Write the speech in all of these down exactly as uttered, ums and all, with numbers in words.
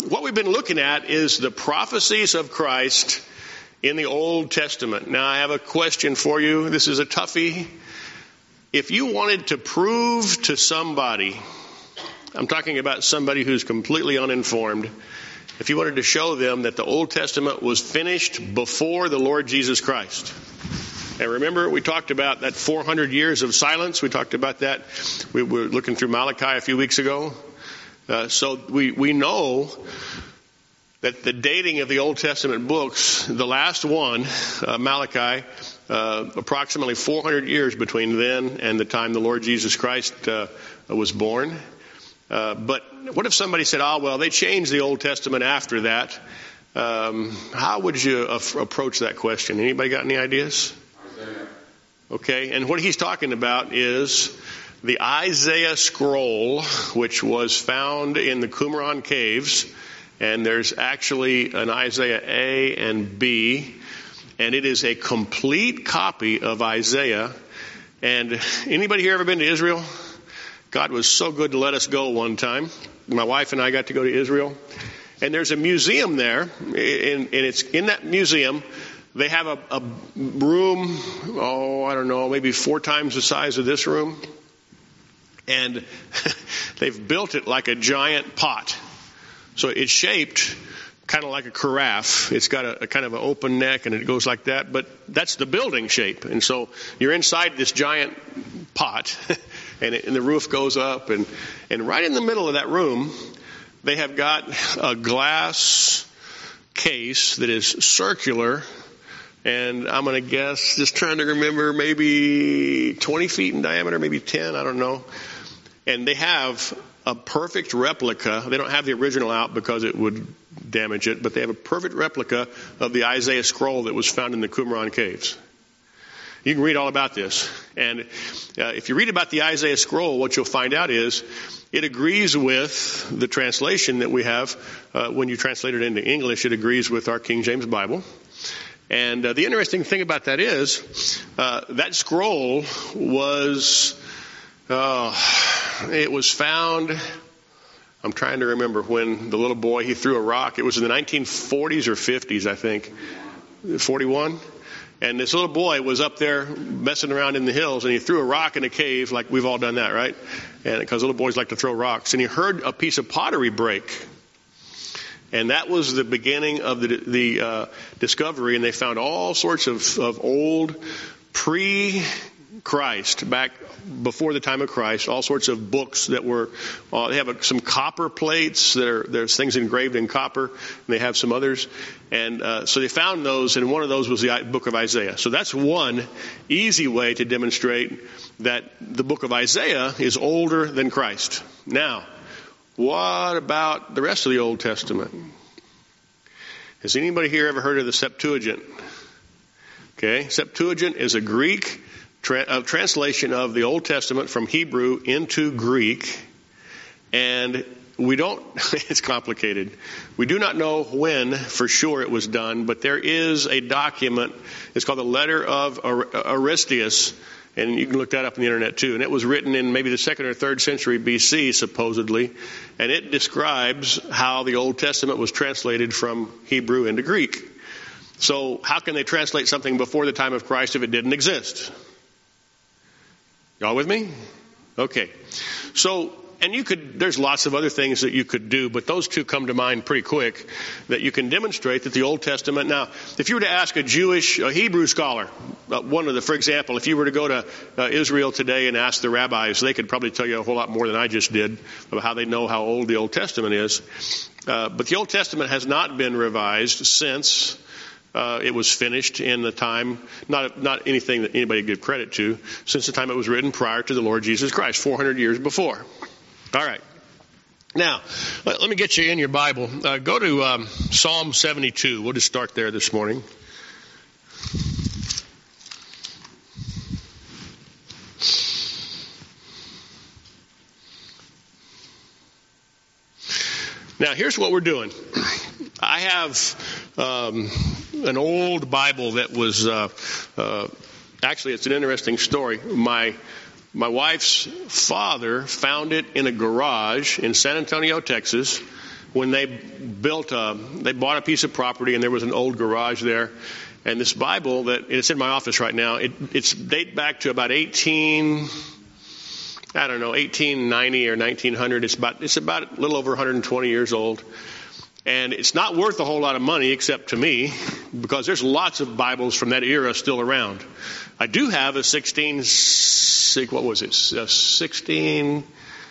what we've been looking at is the prophecies of Christ in the Old Testament. Now, I have a question for you. This is a toughie. If you wanted to prove to somebody, I'm talking about somebody who's completely uninformed, if you wanted to show them that the Old Testament was finished before the Lord Jesus Christ. And remember, we talked about that four hundred years of silence. We talked about that. We were looking through Malachi a few weeks ago. Uh, so we, we know that the dating of the Old Testament books, the last one, uh, Malachi, uh, approximately four hundred years between then and the time the Lord Jesus Christ uh, was born. Uh, but what if somebody said, oh, well, they changed the Old Testament after that? Um, how would you uh, approach that question? Anybody got any ideas? Isaiah. Okay, and what he's talking about is the Isaiah scroll, which was found in the Qumran caves. And there's actually an Isaiah A and B. And it is a complete copy of Isaiah. And anybody here ever been to Israel? God was so good to let us go one time. My wife and I got to go to Israel. And there's a museum there. And, and it's in that museum, they have a, a room, oh, I don't know, maybe four times the size of this room. And they've built it like a giant pot. So it's shaped kind of like a carafe. It's got a, a kind of an open neck and it goes like that. But that's the building shape. And so you're inside this giant pot and, it, and the roof goes up. And, and right in the middle of that room, they have got a glass case that is circular. And I'm going to guess, just trying to remember, maybe twenty feet in diameter, maybe ten, I don't know. And they have a perfect replica. They don't have the original out because it would damage it, but they have a perfect replica of the Isaiah scroll that was found in the Qumran caves. You can read all about this. And uh, if you read about the Isaiah scroll, what you'll find out is it agrees with the translation that we have. Uh, when you translate it into English, it agrees with our King James Bible. And uh, the interesting thing about that is uh, that scroll was... Uh, it was found, I'm trying to remember when the little boy, he threw a rock. It was in the nineteen forties or fifties, I think. forty-one. And this little boy was up there messing around in the hills, and he threw a rock in a cave, like we've all done that, right? And because little boys like to throw rocks. And he heard a piece of pottery break. And that was the beginning of the, the uh, discovery. And they found all sorts of, of old pre Christ, back before the time of Christ, all sorts of books that were, uh, they have a, some copper plates that are, there's things engraved in copper, and they have some others. And uh, so they found those, and one of those was the book of Isaiah. So that's one easy way to demonstrate that the book of Isaiah is older than Christ. Now, what about the rest of the Old Testament? Has anybody here ever heard of the Septuagint? Okay, Septuagint is a Greek Tra- a translation of the Old Testament from Hebrew into Greek, and we don't, it's complicated. We do not know when for sure it was done, but there is a document, it's called the Letter of Aristeas, and you can look that up on the internet too, and it was written in maybe the second or third century B C, supposedly, and it describes how the Old Testament was translated from Hebrew into Greek. So how can they translate something before the time of Christ if it didn't exist? Y'all with me? Okay. So, and you could, there's lots of other things that you could do, but those two come to mind pretty quick, that you can demonstrate that the Old Testament. Now, if you were to ask a Jewish, a Hebrew scholar, uh, one of the, for example, if you were to go to uh, Israel today and ask the rabbis, they could probably tell you a whole lot more than I just did about how they know how old the Old Testament is. Uh, but the Old Testament has not been revised since Uh, it was finished in the time, not not anything that anybody give credit to, since the time it was written prior to the Lord Jesus Christ, four hundred years before. All right. Now, let, let me get you in your Bible. Uh, go to um, Psalm seventy-two. We'll just start there this morning. Now, here's what we're doing. I have um, an old Bible that was, uh, uh, actually, it's an interesting story. My my wife's father found it in a garage in San Antonio, Texas, when they built a, they bought a piece of property and there was an old garage there. And this Bible that, it's in my office right now, it, it's date back to about eighteen, I don't know, eighteen ninety or nineteen hundred. It's about, it's about a little over one hundred twenty years old. And it's not worth a whole lot of money except to me, because there's lots of Bibles from that era still around. I do have a sixteen, what was it, a sixteen,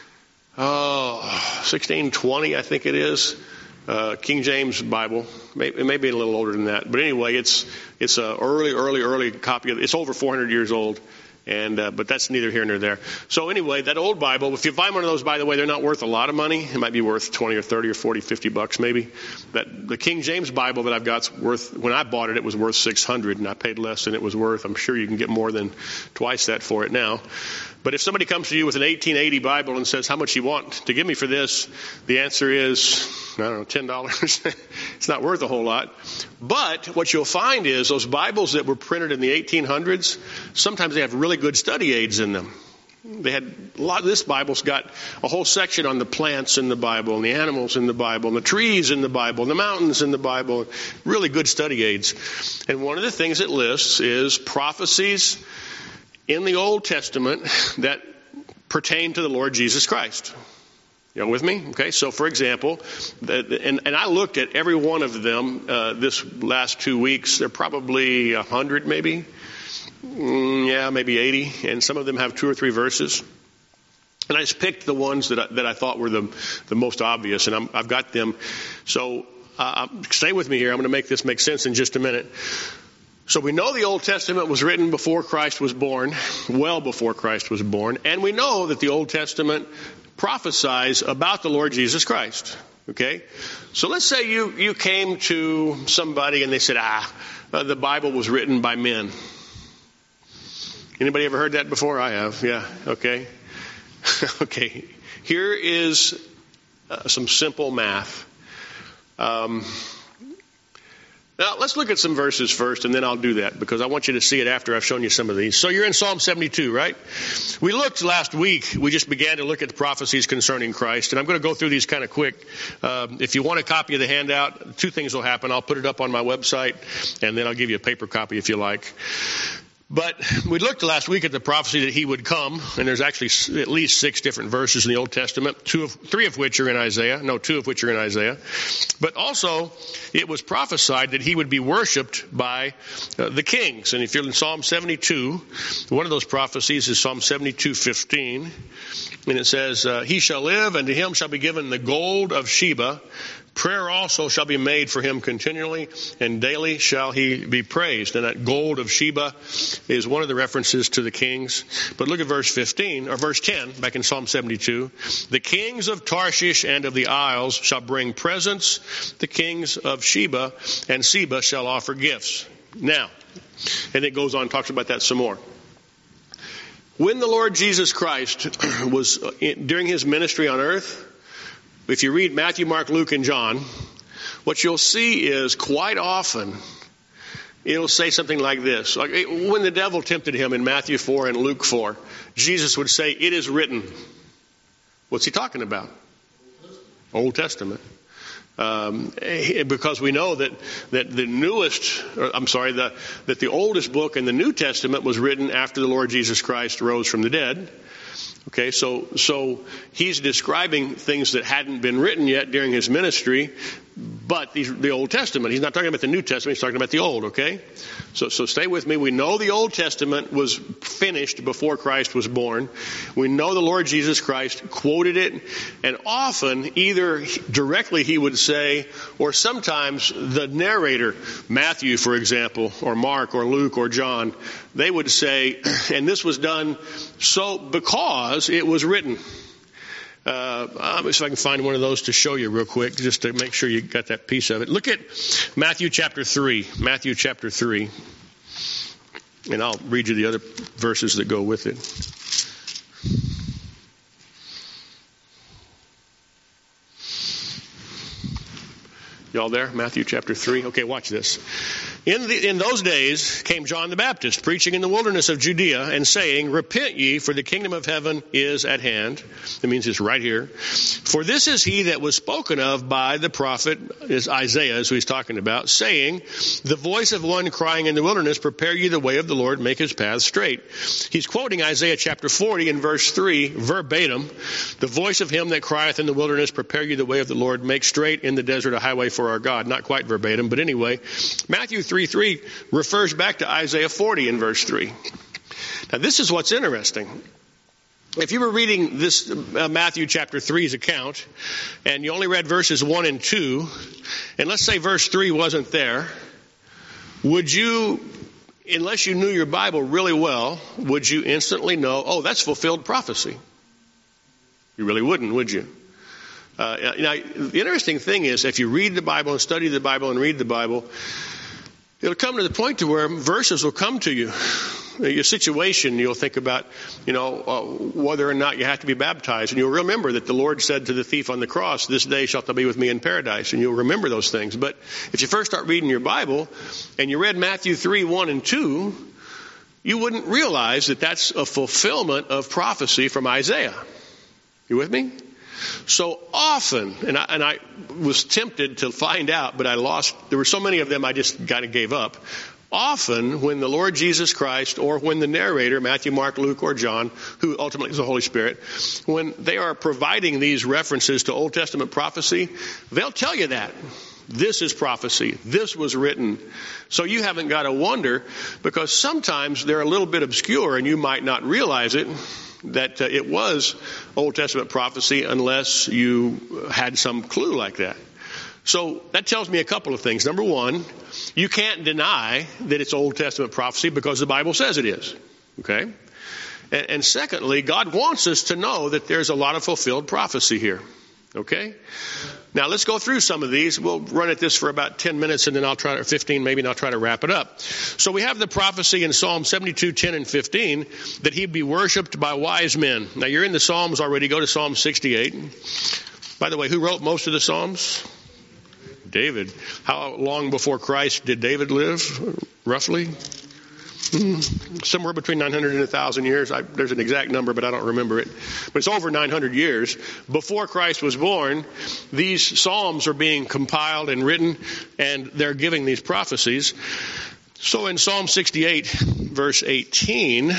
oh, sixteen twenty, I think it is, uh, King James Bible. It may be a little older than that. But anyway, it's it's a early, early, early copy of it. It's over four hundred years old. And uh, but that's neither here nor there. So anyway, that old Bible, if you find one of those, by the way, they're not worth a lot of money. It might be worth twenty or thirty or forty, fifty bucks maybe. That the King James Bible that I've got's worth, when I bought it, it was worth six hundred, and I paid less than it was worth. I'm sure you can get more than twice that for it now. But if somebody comes to you with an eighteen eighty Bible and says, how much you want to give me for this? The answer is, I don't know, ten dollars. It's not worth a whole lot. But what you'll find is those Bibles that were printed in the eighteen hundreds, sometimes they have really good study aids in them. They had a lot. This Bible's got a whole section on the plants in the Bible, and the animals in the Bible, and the trees in the Bible, and the mountains in the Bible. Really good study aids. And one of the things it lists is prophecies in the Old Testament that pertain to the Lord Jesus Christ. You know, with me? Okay, so for example, the, and, and I looked at every one of them uh, this last two weeks. They're probably a hundred maybe. Mm, yeah, maybe eighty. And some of them have two or three verses. And I just picked the ones that I, that I thought were the, the most obvious, and I'm, I've got them. So uh, stay with me here. I'm going to make this make sense in just a minute. So we know the Old Testament was written before Christ was born, well before Christ was born. And we know that the Old Testament prophesies about the Lord Jesus Christ. Okay? So let's say you, you came to somebody and they said, ah, uh, the Bible was written by men. Anybody ever heard that before? I have. Yeah. Okay. Okay. Here is uh, some simple math. Um, Now, let's look at some verses first, and then I'll do that, because I want you to see it after I've shown you some of these. So you're in Psalm seventy-two, right? We looked last week, we just began to look at the prophecies concerning Christ, and I'm going to go through these kind of quick. Um, if you want a copy of the handout, two things will happen. I'll put it up on my website, and then I'll give you a paper copy if you like. But we looked last week at the prophecy that he would come, and there's actually at least six different verses in the Old Testament, two of, three of which are in Isaiah, no, two of which are in Isaiah. But also, it was prophesied that he would be worshipped by uh, the kings. And if you're in Psalm seventy-two, one of those prophecies is Psalm seventy-two fifteen, and it says, uh, he shall live, and to him shall be given the gold of Sheba. Prayer also shall be made for him continually, and daily shall he be praised. And that gold of Sheba is one of the references to the kings. But look at verse fifteen, or verse ten, back in Psalm seventy-two. The kings of Tarshish and of the isles shall bring presents. The kings of Sheba and Seba shall offer gifts. Now, and it goes on and talks about that some more. When the Lord Jesus Christ was, during his ministry on earth, if you read Matthew, Mark, Luke, and John, what you'll see is quite often it'll say something like this. Like when the devil tempted him in Matthew four and Luke four, Jesus would say, it is written. What's he talking about? Old Testament. Um, because we know that, that the newest, or, I'm sorry, the, that the oldest book in the New Testament was written after the Lord Jesus Christ rose from the dead. Okay, so so he's describing things that hadn't been written yet during his ministry, but these, the Old Testament. He's not talking about the New Testament, he's talking about the Old, okay? So so stay with me. We know the Old Testament was finished before Christ was born. We know the Lord Jesus Christ quoted it, and often either directly he would say, or sometimes the narrator, Matthew, for example, or Mark, or Luke, or John, they would say, and this was done so because it was written. Uh, let me see if I can find one of those to show you real quick, just to make sure you got that piece of it. Look at Matthew chapter three. Matthew chapter three. And I'll read you the other verses that go with it. Y'all there? Matthew chapter three. Okay, watch this. In, the, in those days came John the Baptist, preaching in the wilderness of Judea and saying, repent ye, for the kingdom of heaven is at hand. That means it's right here. For this is he that was spoken of by the prophet, is Isaiah, is who he's talking about, saying, the voice of one crying in the wilderness, prepare ye the way of the Lord, make his path straight. He's quoting Isaiah chapter forty in verse three, verbatim. The voice of him that crieth in the wilderness, prepare ye the way of the Lord, make straight in the desert a highway for our God. Not quite verbatim, but anyway, Matthew three three refers back to Isaiah forty in verse three. Now this is what's interesting. If you were reading this uh, Matthew chapter three's account, and you only read verses one and two, and let's say verse three wasn't there, would you, unless you knew your Bible really well, would you instantly know, oh, that's fulfilled prophecy? You really wouldn't, would you? Uh, now, the interesting thing is, if you read the Bible and study the Bible and read the Bible, it'll come to the point to where verses will come to you. Your situation, you'll think about, you know, uh, whether or not you have to be baptized. And you'll remember that the Lord said to the thief on the cross, this day shalt thou be with me in paradise. And you'll remember those things. But if you first start reading your Bible and you read Matthew three, one and two, you wouldn't realize that that's a fulfillment of prophecy from Isaiah. You with me? So often, and I, and I was tempted to find out, but I lost, there were so many of them I just kind of gave up. Often when the Lord Jesus Christ, or when the narrator, Matthew, Mark, Luke, or John, who ultimately is the Holy Spirit, when they are providing these references to Old Testament prophecy, they'll tell you that. This is prophecy. This was written. So you haven't got to wonder, because sometimes they're a little bit obscure and you might not realize it, that uh, it was Old Testament prophecy unless you had some clue like that. So that tells me a couple of things. Number one, you can't deny that it's Old Testament prophecy because the Bible says it is. Okay? And, and secondly, God wants us to know that there's a lot of fulfilled prophecy here. Okay? Now let's go through some of these. We'll run at this for about ten minutes and then I'll try to, or fifteen maybe, and I'll try to wrap it up. So we have the prophecy in Psalm seventy-two, ten and fifteen that he'd be worshipped by wise men. Now you're in the Psalms already. Go to Psalm sixty-eight. By the way, who wrote most of the Psalms? David. How long before Christ did David live, roughly? Hmm. Somewhere between nine hundred and one thousand years. I, there's an exact number, but I don't remember it. But it's over nine hundred years. Before Christ was born, these Psalms are being compiled and written, and they're giving these prophecies. So in Psalm sixty-eight, verse eighteen,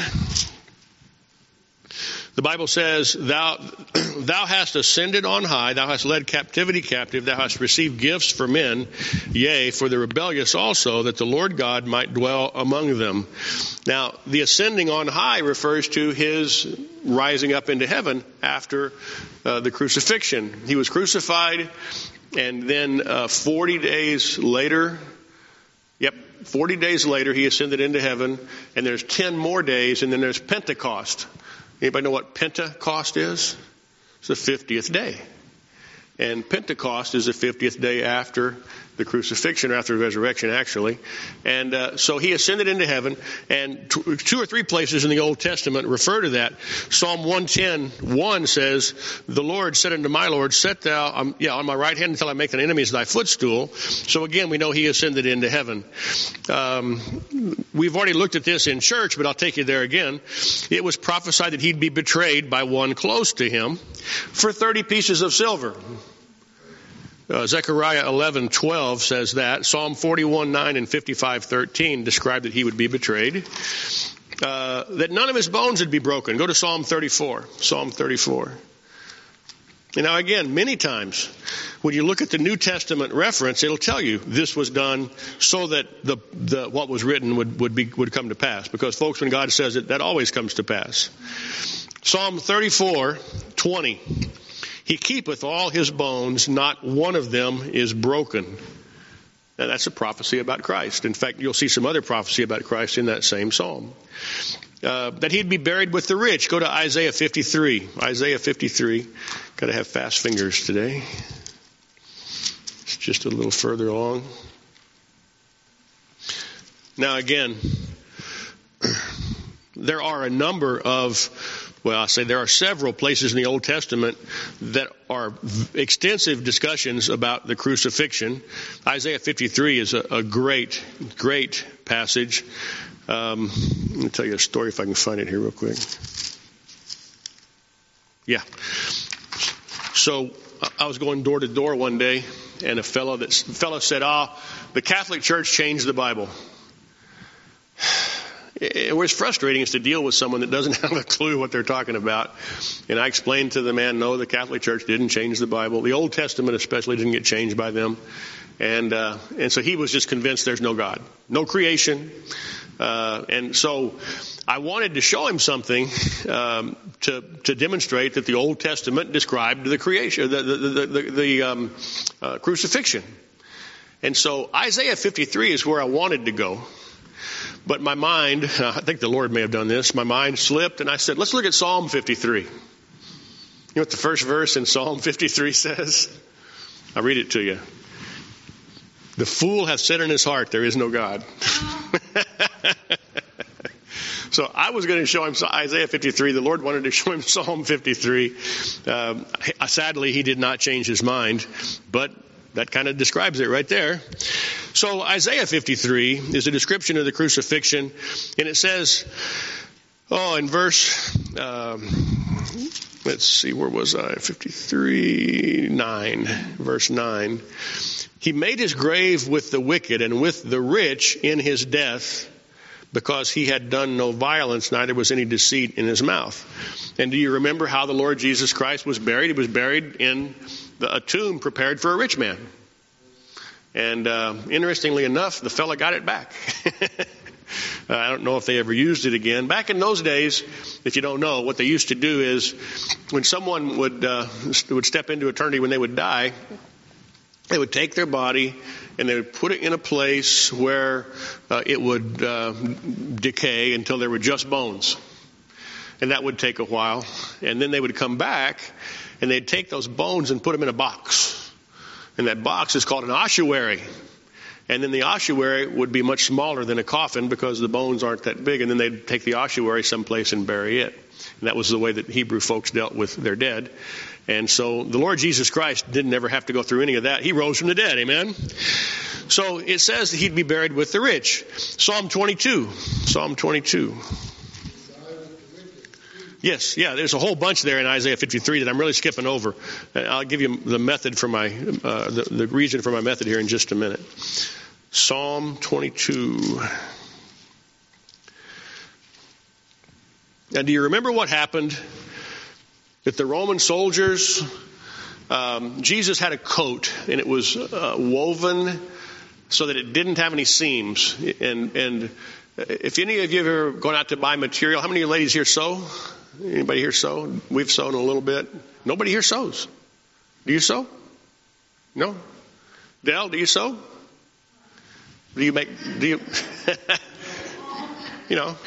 the Bible says, Thou, thou hast ascended on high, thou hast led captivity captive, thou hast received gifts for men, yea, for the rebellious also, that the Lord God might dwell among them. Now, the ascending on high refers to his rising up into heaven after uh, the crucifixion. He was crucified, and then uh, forty days later, yep, forty days later, he ascended into heaven, and there's ten more days, and then there's Pentecost. Anybody know what Pentecost is? It's the fiftieth day. And Pentecost is the fiftieth day after the crucifixion, or after the resurrection, actually. And uh, so he ascended into heaven. And t- two or three places in the Old Testament refer to that. Psalm one ten, one says, the Lord said unto my Lord, set thou um, yeah, on my right hand until I make thine enemies thy footstool. So again, we know he ascended into heaven. Um, we've already looked at this in church, but I'll take you there again. It was prophesied that he'd be betrayed by one close to him for thirty pieces of silver. Uh, Zechariah eleven twelve says that. Psalm forty-one nine and fifty-five thirteen describe that he would be betrayed. Uh, that none of his bones would be broken. Go to Psalm thirty-four. Psalm thirty-four. And now again, many times when you look at the New Testament reference, it'll tell you this was done so that the, the what was written would, would be would come to pass. Because folks, when God says it, that always comes to pass. Psalm thirty-four twenty. He keepeth all his bones, not one of them is broken. Now that's a prophecy about Christ. In fact, you'll see some other prophecy about Christ in that same psalm. Uh, that he'd be buried with the rich. Go to Isaiah fifty-three. Isaiah fifty-three. Got to have fast fingers today. It's just a little further along. Now again, there are a number of Well, I say there are several places in the Old Testament that are extensive discussions about the crucifixion. Isaiah fifty-three is a, a great, great passage. Um, let me tell you a story if I can find it here real quick. Yeah. So I was going door to door one day, and a fellow that fellow said, "Ah, oh, the Catholic Church changed the Bible." It was frustrating is to deal with someone that doesn't have a clue what they're talking about. And I explained to the man, no, the Catholic Church didn't change the Bible. The Old Testament especially didn't get changed by them. And uh, and so he was just convinced there's no God, no creation. Uh, and so I wanted to show him something um, to to demonstrate that the Old Testament described the creation, the the the, the, the um, uh, crucifixion. And so Isaiah fifty-three is where I wanted to go. But my mind, uh, I think the Lord may have done this, my mind slipped and I said, let's look at Psalm fifty-three. You know what the first verse in Psalm fifty-three says? I'll read it to you. The fool hath said in his heart, there is no God. So I was going to show him Isaiah fifty-three. The Lord wanted to show him Psalm fifty-three. Um, sadly, he did not change his mind, but that kind of describes it right there. So Isaiah fifty-three is a description of the crucifixion, and it says, oh, in verse, um, let's see, where was I? fifty-three, nine, verse nine. He made his grave with the wicked and with the rich in his death, because he had done no violence, neither was any deceit in his mouth. And do you remember how the Lord Jesus Christ was buried? He was buried in the, a tomb prepared for a rich man. And uh, interestingly enough, the fella got it back. I don't know if they ever used it again. Back in those days, if you don't know, what they used to do is when someone would uh, would step into eternity when they would die, they would take their body and they would put it in a place where uh, it would uh, decay until there were just bones. And that would take a while. And then they would come back and they'd take those bones and put them in a box. And that box is called an ossuary. And then the ossuary would be much smaller than a coffin because the bones aren't that big. And then they'd take the ossuary someplace and bury it. And that was the way that Hebrew folks dealt with their dead. And so the Lord Jesus Christ didn't ever have to go through any of that. He rose from the dead. Amen. So it says that he'd be buried with the rich. Psalm twenty-two. Psalm twenty-two. Yes, yeah, there's a whole bunch there in Isaiah fifty-three that I'm really skipping over. I'll give you the method for my, uh, the, the reason for my method here in just a minute. Psalm twenty-two. Now, do you remember what happened? That the Roman soldiers, um, Jesus had a coat, and it was uh, woven so that it didn't have any seams. And and if any of you have ever gone out to buy material, how many of you ladies here sew? Anybody here sew? We've sewn a little bit. Nobody here sews. Do you sew? No? Dell, do you sew? Do you make, do you, you know.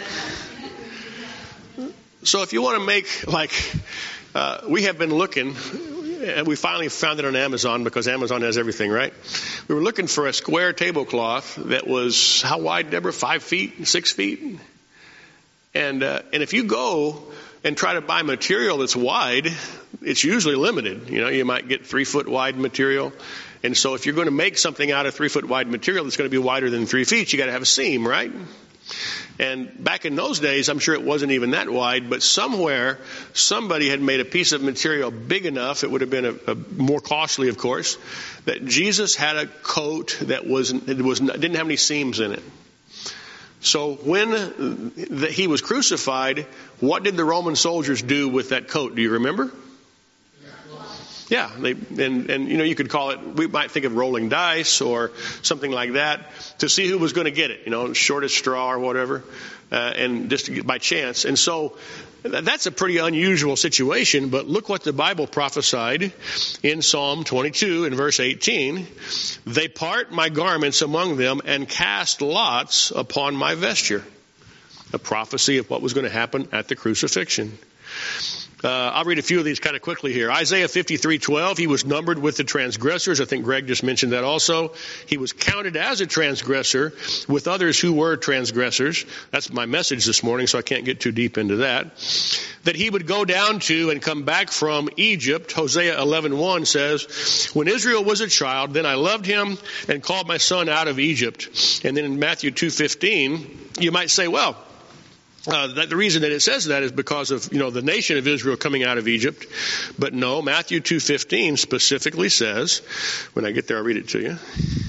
So if you want to make, like, uh, we have been looking, and we finally found it on Amazon because Amazon has everything, right? We were looking for a square tablecloth that was, how wide, Deborah? Five feet? Six feet? And, uh, and if you go and try to buy material that's wide, it's usually limited. You know, you might get three foot wide material. And so if you're going to make something out of three foot wide material that's going to be wider than three feet, you got to have a seam, right? And back in those days, I'm sure it wasn't even that wide, but somewhere somebody had made a piece of material big enough, it would have been a, a more costly, of course, that Jesus had a coat that was, it was didn't have any seams in it. So when the, he was crucified, what did the Roman soldiers do with that coat? Do you remember? Yeah, they, and, and, you know, you could call it, we might think of rolling dice or something like that to see who was going to get it, you know, shortest straw or whatever, uh, and just to get by chance. And so that's a pretty unusual situation, but look what the Bible prophesied in Psalm twenty-two in verse eighteen. They part my garments among them and cast lots upon my vesture. A prophecy of what was going to happen at the crucifixion. Uh, I'll read a few of these kind of quickly here. Isaiah fifty-three twelve, he was numbered with the transgressors. I think Greg just mentioned that also. He was counted as a transgressor with others who were transgressors. That's my message this morning, so I can't get too deep into that. That he would go down to and come back from Egypt. Hosea eleven one says, when Israel was a child, then I loved him and called my son out of Egypt. And then in Matthew two fifteen, you might say, well, Uh, that the reason that it says that is because of, you know, the nation of Israel coming out of Egypt. But no, Matthew two fifteen specifically says, when I get there, I'll read it to you.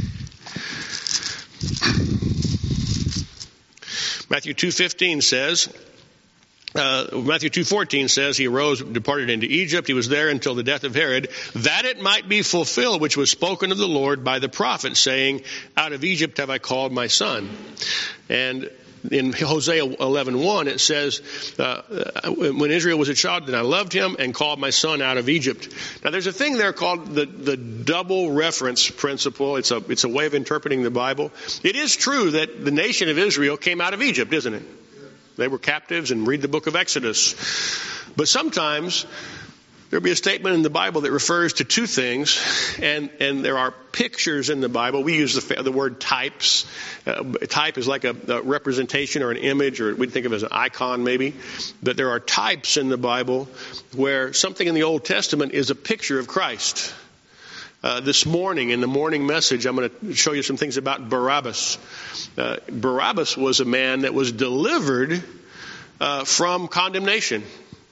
Matthew two fifteen says, uh, Matthew two fourteen says, he arose, departed into Egypt. He was there until the death of Herod, that it might be fulfilled, which was spoken of the Lord by the prophet, saying, out of Egypt have I called my son. And in Hosea eleven one, it says, uh, when Israel was a child, then I loved him and called my son out of Egypt. Now, there's a thing there called the, the double reference principle. It's a, it's a way of interpreting the Bible. It is true that the nation of Israel came out of Egypt, isn't it? They were captives, and read the book of Exodus. But sometimes there'll be a statement in the Bible that refers to two things, and, and there are pictures in the Bible. We use the, the word types. Uh, type is like a, a representation or an image, or we'd think of it as an icon maybe. But there are types in the Bible where something in the Old Testament is a picture of Christ. Uh, this morning, in the morning message, I'm going to show you some things about Barabbas. Uh, Barabbas was a man that was delivered uh, from condemnation.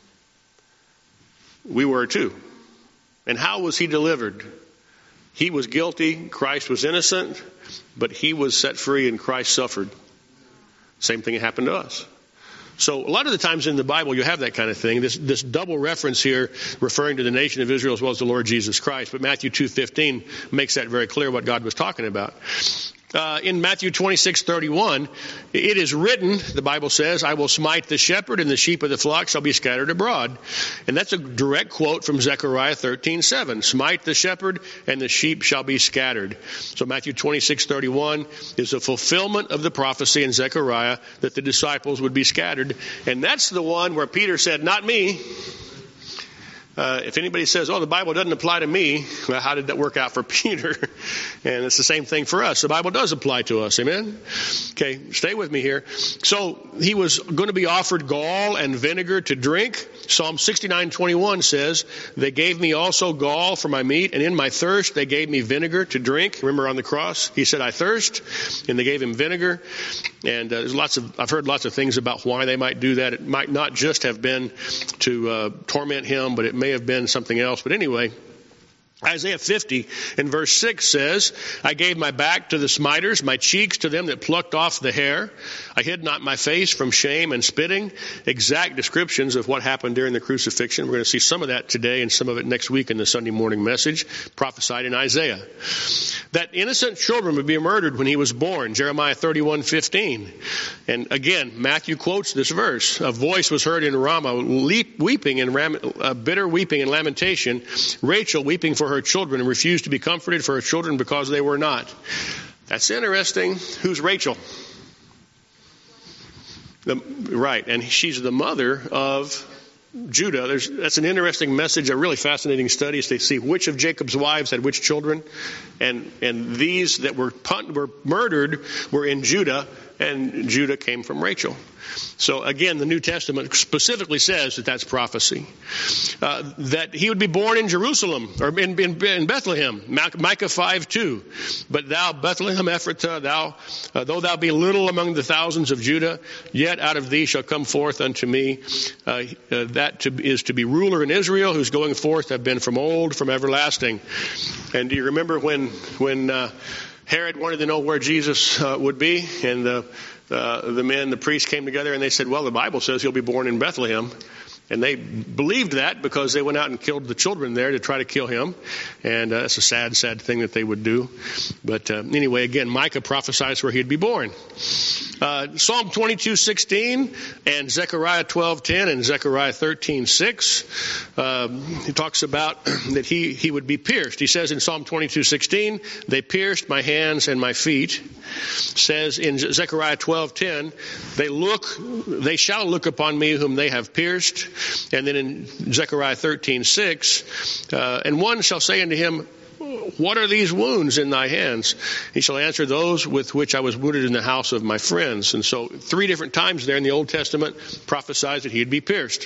We were too. And how was he delivered? He was guilty, Christ was innocent, but he was set free and Christ suffered. Same thing happened to us. So a lot of the times in the Bible you have that kind of thing. This, this double reference here referring to the nation of Israel as well as the Lord Jesus Christ. But Matthew two fifteen makes that very clear what God was talking about. Uh, in Matthew twenty-six thirty-one, it is written, the Bible says, I will smite the shepherd and the sheep of the flock shall be scattered abroad. And that's a direct quote from Zechariah thirteen seven. Smite the shepherd and the sheep shall be scattered. So Matthew twenty-six thirty-one is a fulfillment of the prophecy in Zechariah that the disciples would be scattered. And that's the one where Peter said, not me. Uh, if anybody says, oh, the Bible doesn't apply to me, well, how did that work out for Peter? And it's the same thing for us. The Bible does apply to us. Amen? Okay, stay with me here. So he was going to be offered gall and vinegar to drink. Psalm sixty-nine twenty-one says, they gave me also gall for my meat, and in my thirst they gave me vinegar to drink. Remember on the cross, he said, I thirst, and they gave him vinegar. And uh, there's lots of, I've heard lots of things about why they might do that. It might not just have been to uh, torment him, but it may have been something else. But anyway, Isaiah fifty in verse six says, I gave my back to the smiters, my cheeks to them that plucked off the hair. I hid not my face from shame and spitting. Exact descriptions of what happened during the crucifixion. We're going to see some of that today and some of it next week in the Sunday morning message, prophesied in Isaiah. That innocent children would be murdered when he was born, Jeremiah thirty-one fifteen. And again, Matthew quotes this verse. A voice was heard in Ramah, leap, weeping and ram, uh, bitter weeping and lamentation, Rachel weeping for her children and refused to be comforted for her children because they were not. That's interesting. Who's Rachel? The, right, and she's the mother of Judah. There's, that's an interesting message, a really fascinating study is to see which of Jacob's wives had which children. And and these that were punt, were murdered were in Judah, and Judah came from Rachel. So again, the New Testament specifically says that that's prophecy. Uh, that he would be born in Jerusalem, or in, in, in Bethlehem. Micah five two. But thou, Bethlehem Ephratah, thou, uh, though thou be little among the thousands of Judah, yet out of thee shall come forth unto me, uh, uh, that to, is to be ruler in Israel, whose going forth have been from old, from everlasting. And do you remember when, when uh, Herod wanted to know where Jesus uh, would be, and the Uh, the men, the priests came together and they said, well, the Bible says he'll be born in Bethlehem. And they believed that because they went out and killed the children there to try to kill him. And uh, it's a sad, sad thing that they would do. But uh, anyway, again, Micah prophesies where he'd be born. Uh, Psalm twenty-two sixteen and Zechariah twelve ten and Zechariah thirteen six. Uh, he talks about that he, he would be pierced. He says in Psalm twenty-two sixteen, they pierced my hands and my feet. Says in Zechariah twelve ten, they look, they shall look upon me whom they have pierced. And then in Zechariah thirteen six, uh, and one shall say unto him, what are these wounds in thy hands? He shall answer, those with which I was wounded in the house of my friends. And so three different times there in the Old Testament prophesies that he'd be pierced.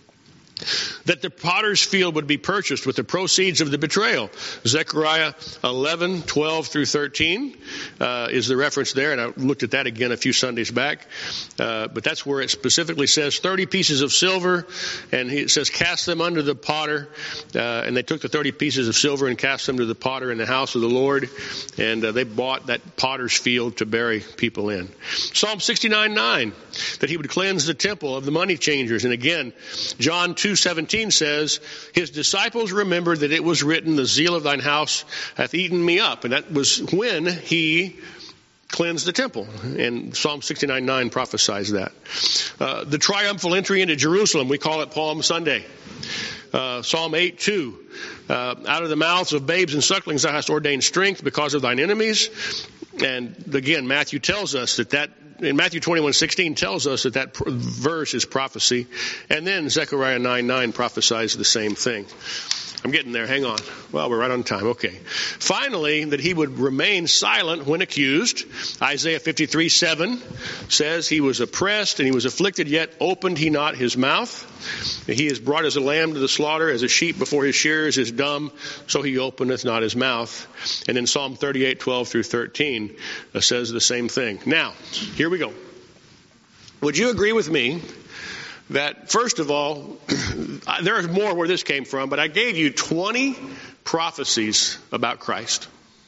That the potter's field would be purchased with the proceeds of the betrayal. Zechariah eleven twelve through thirteen uh, is the reference there, and I looked at that again a few Sundays back. Uh, but that's where it specifically says thirty pieces of silver, and it says cast them unto the potter. Uh, and they took the thirty pieces of silver and cast them to the potter in the house of the Lord, and uh, they bought that potter's field to bury people in. Psalm sixty-nine nine, that he would cleanse the temple of the money changers. And again, John two seventeen says, his disciples remembered that it was written, the zeal of thine house hath eaten me up. And that was when he cleansed the temple. And Psalm sixty-nine nine prophesies that. Uh, the triumphal entry into Jerusalem, we call it Palm Sunday. Uh, Psalm eight two, uh, out of the mouths of babes and sucklings thou hast ordained strength because of thine enemies. And again, Matthew tells us that that, in Matthew twenty-one sixteen tells us that that verse is prophecy. And then Zechariah nine nine prophesies the same thing. I'm getting there. Hang on. Well, we're right on time. Okay. Finally, that he would remain silent when accused. Isaiah fifty-three seven says he was oppressed and he was afflicted, yet opened he not his mouth. He is brought as a lamb to the slaughter, as a sheep before his shearers is dumb, so he openeth not his mouth. And in Psalm thirty-eight twelve through thirteen uh, says the same thing. Now, here we go. Would you agree with me that, first of all, there is more where this came from, but I gave you twenty prophecies about Christ.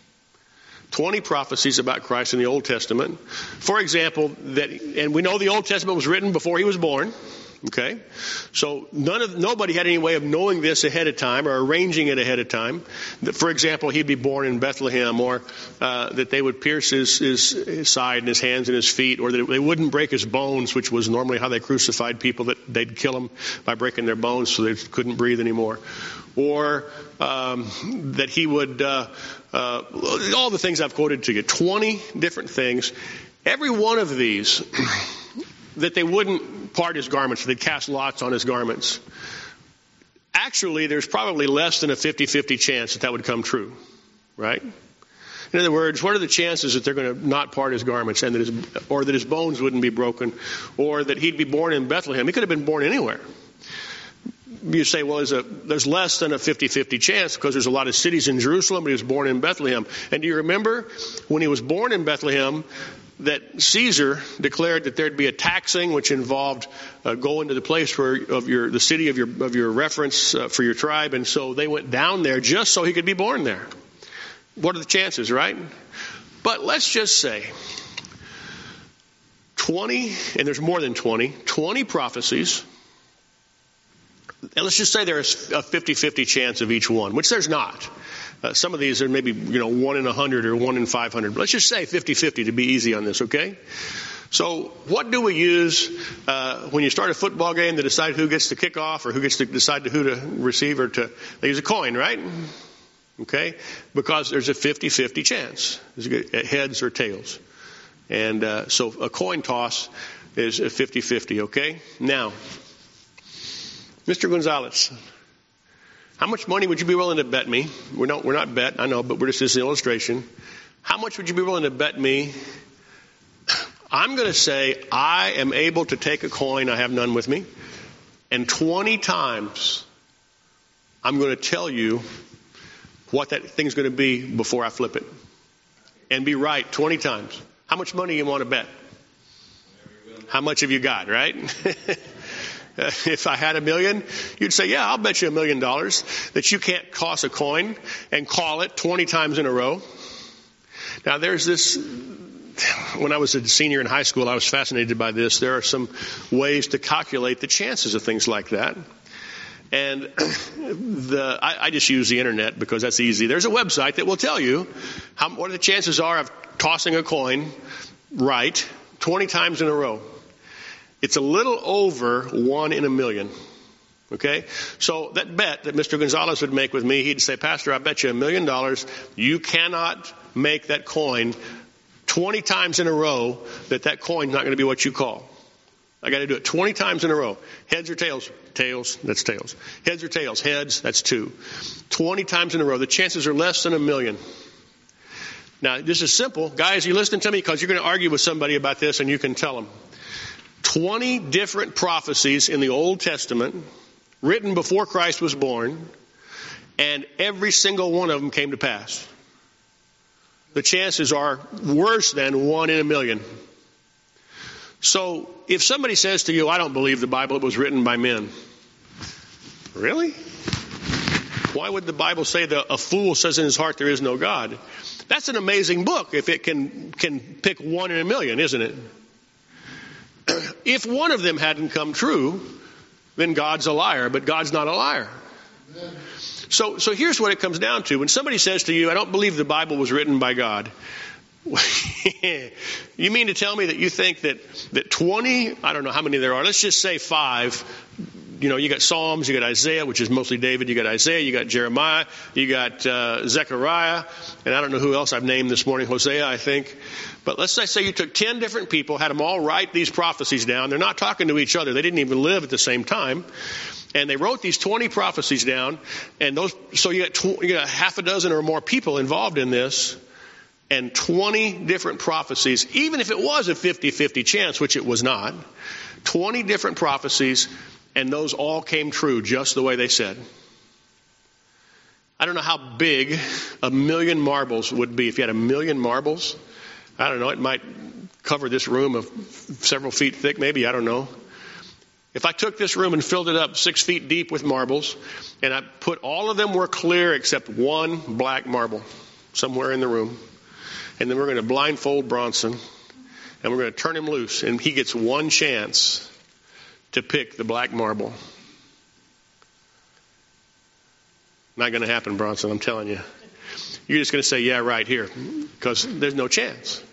twenty prophecies about Christ in the Old Testament. For example, that, and we know the Old Testament was written before he was born. Okay, so none of nobody had any way of knowing this ahead of time or arranging it ahead of time. That, for example, he'd be born in Bethlehem, or uh, that they would pierce his, his, his side and his hands and his feet, or that they wouldn't break his bones, which was normally how they crucified people, that they'd kill them by breaking their bones so they couldn't breathe anymore, or um, that he would uh, uh, all the things I've quoted to you, twenty different things. Every one of these, that they wouldn't part his garments, they'd cast lots on his garments. Actually, there's probably less than a fifty-fifty chance that that would come true, right? In other words, what are the chances that they're going to not part his garments, and that his, or that his bones wouldn't be broken, or that he'd be born in Bethlehem? He could have been born anywhere. You say, well, there's, a, there's less than a fifty-fifty chance because there's a lot of cities in Jerusalem, but he was born in Bethlehem. And do you remember when he was born in Bethlehem that Caesar declared that there'd be a taxing, which involved uh, going to the place where of your the city of your of your reference uh, for your tribe, and so they went down there just so he could be born there. What are the chances, right? But let's just say twenty, and there's more than twenty, twenty prophecies. And let's just say there's a fifty-fifty chance of each one, which there's not. Uh, some of these are maybe, you know, one in a hundred or one in five hundred. But let's just say fifty-fifty to be easy on this, okay? So what do we use uh, when you start a football game to decide who gets to kick off or who gets to decide who to receive or to... They use a coin, right? Okay? Because there's a fifty-fifty chance. Heads or tails. And uh, so a coin toss is a fifty-fifty, okay? Now, Mister Gonzalez, how much money would you be willing to bet me? We're not, we're not bet, I know, but we're just this is an illustration. How much would you be willing to bet me? I'm going to say I am able to take a coin, I have none with me, and twenty times I'm going to tell you what that thing's going to be before I flip it. And be right twenty times. How much money do you want to bet? How much have you got, right? If I had a million, you'd say, yeah, I'll bet you a million dollars that you can't toss a coin and call it twenty times in a row. Now, there's this, when I was a senior in high school, I was fascinated by this. There are some ways to calculate the chances of things like that. And the I, I just use the internet because that's easy. There's a website that will tell you how, what the chances are of tossing a coin right twenty times in a row. It's a little over one in a million. Okay? So that bet that Mister Gonzalez would make with me, he'd say, Pastor, I bet you a million dollars you cannot make that coin twenty times in a row that that coin's not going to be what you call. I got to do it twenty times in a row. Heads or tails? Tails. That's tails. Heads or tails? Heads. That's two. twenty times in a row. The chances are less than a million. Now, this is simple. Guys, you listening to me? Because you're going to argue with somebody about this and you can tell them. twenty different prophecies in the Old Testament written before Christ was born, and every single one of them came to pass. The chances are worse than one in a million. So if somebody says to you, I don't believe the Bible was written by men. Really? Why would the Bible say that a fool says in his heart there is no God? That's an amazing book if it can, can pick one in a million, isn't it? If one of them hadn't come true, then God's a liar, but God's not a liar. So, so here's what it comes down to. When somebody says to you, I don't believe the Bible was written by God. You mean to tell me that you think that, that twenty, I don't know how many there are, let's just say five, you know, you got Psalms, you got Isaiah, which is mostly David, you got Isaiah, you got Jeremiah, you got uh, Zechariah, and I don't know who else I've named this morning, Hosea, I think. But let's say you took ten different people, had them all write these prophecies down. They're not talking to each other. They didn't even live at the same time. And they wrote these twenty prophecies down. And those, so you got, tw- you got half a dozen or more people involved in this. And twenty different prophecies, even if it was a fifty-fifty chance, which it was not. twenty different prophecies, and those all came true just the way they said. I don't know how big a million marbles would be. If you had a million marbles, I don't know, it might cover this room of several feet thick, maybe, I don't know. If I took this room and filled it up six feet deep with marbles, and I put all of them were clear except one black marble somewhere in the room, and then we're going to blindfold Bronson, and we're going to turn him loose, and he gets one chance to pick the black marble. Not going to happen, Bronson, I'm telling you. You're just going to say, yeah, right here, because there's no chance.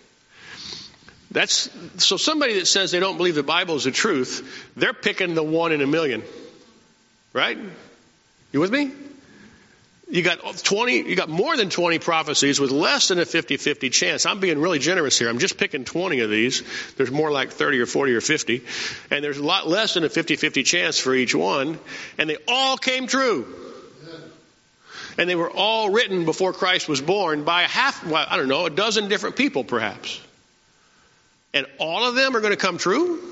That's so somebody that says they don't believe the Bible is the truth, they're picking the one in a million. Right? You with me? You got twenty, you got more than twenty prophecies with less than a fifty-fifty chance. I'm being really generous here. I'm just picking twenty of these. There's more like thirty or forty or fifty. And there's a lot less than a fifty-fifty chance for each one. And they all came true. And they were all written before Christ was born by a half, well, I don't know, a dozen different people perhaps. And all of them are going to come true?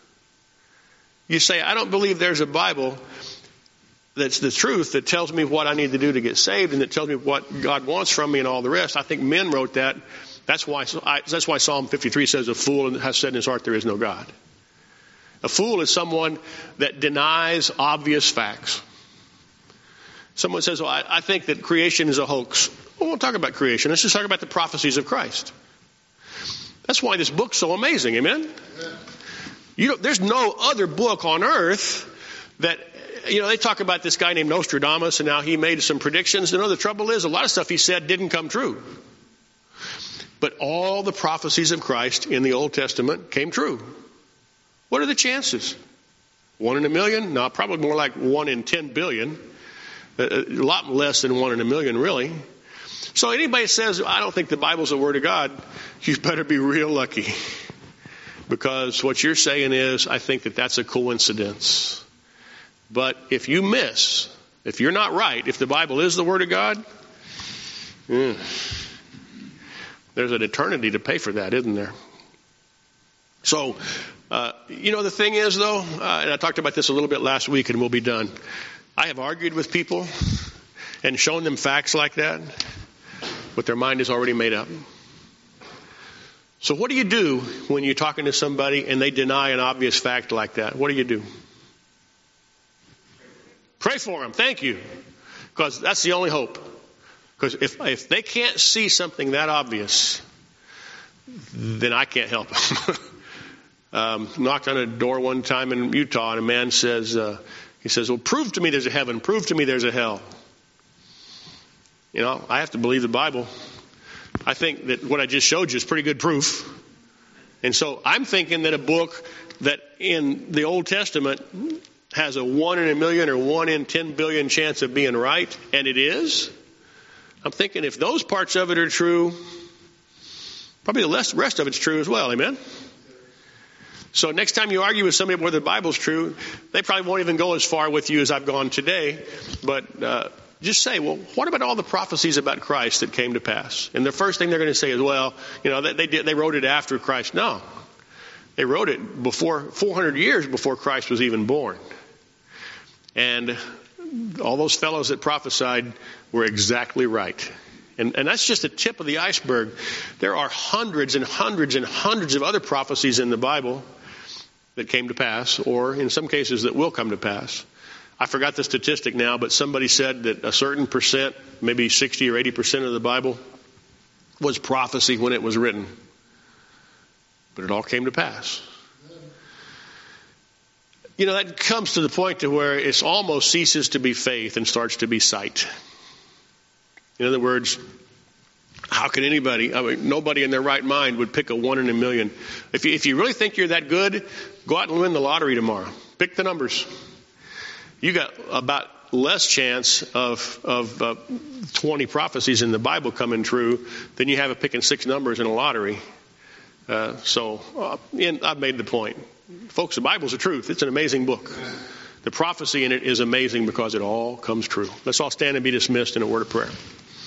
You say, I don't believe there's a Bible that's the truth that tells me what I need to do to get saved and that tells me what God wants from me and all the rest. I think men wrote that. That's why, that's why Psalm fifty-three says a fool has said in his heart there is no God. A fool is someone that denies obvious facts. Someone says, well, I, I think that creation is a hoax. Well, we'll talk about creation. Let's just talk about the prophecies of Christ. That's why this book's so amazing. Amen? You know, there's no other book on earth that, you know, they talk about this guy named Nostradamus and now he made some predictions. You know, the trouble is a lot of stuff he said didn't come true. But all the prophecies of Christ in the Old Testament came true. What are the chances? One in a million? No, probably more like one in ten billion. A lot less than one in a million, really. So anybody says, I don't think the Bible's the Word of God, you better be real lucky. Because what you're saying is, I think that that's a coincidence. But if you miss, if you're not right, if the Bible is the Word of God, mm, there's an eternity to pay for that, isn't there? So, uh, you know, the thing is, though, uh, and I talked about this a little bit last week, and we'll be done. I have argued with people and shown them facts like that, but their mind is already made up. So what do you do when you're talking to somebody and they deny an obvious fact like that? What do you do? Pray for them. Thank you. Because that's the only hope. Because if, if they can't see something that obvious, then I can't help them. um, knocked on a door one time in Utah and a man says, uh, he says, well, prove to me there's a heaven. Prove to me there's a hell. You know, I have to believe the Bible. I think that what I just showed you is pretty good proof. And so I'm thinking that a book that in the Old Testament has a one in a million or one in ten billion chance of being right, and it is, I'm thinking if those parts of it are true, probably the rest of it's true as well. Amen? So next time you argue with somebody whether the Bible's true, they probably won't even go as far with you as I've gone today. But uh, just say, well, what about all the prophecies about Christ that came to pass? And the first thing they're going to say is, well, you know, they, they did, they wrote it after Christ. No, they wrote it before, four hundred years before Christ was even born. And all those fellows that prophesied were exactly right. And, and that's just the tip of the iceberg. There are hundreds and hundreds and hundreds of other prophecies in the Bible that came to pass, or in some cases that will come to pass. I forgot the statistic now, but somebody said that a certain percent, maybe sixty or eighty percent of the Bible was prophecy when it was written. But it all came to pass. You know, that comes to the point to where it almost ceases to be faith and starts to be sight. In other words, how can anybody, I mean, nobody in their right mind would pick a one in a million. If you, if you really think you're that good, go out and win the lottery tomorrow. Pick the numbers. You got about less chance of, of uh, twenty prophecies in the Bible coming true than you have of picking six numbers in a lottery. Uh, so uh, and I've made the point. Folks, the Bible's the truth. It's an amazing book. The prophecy in it is amazing because it all comes true. Let's all stand and be dismissed in a word of prayer.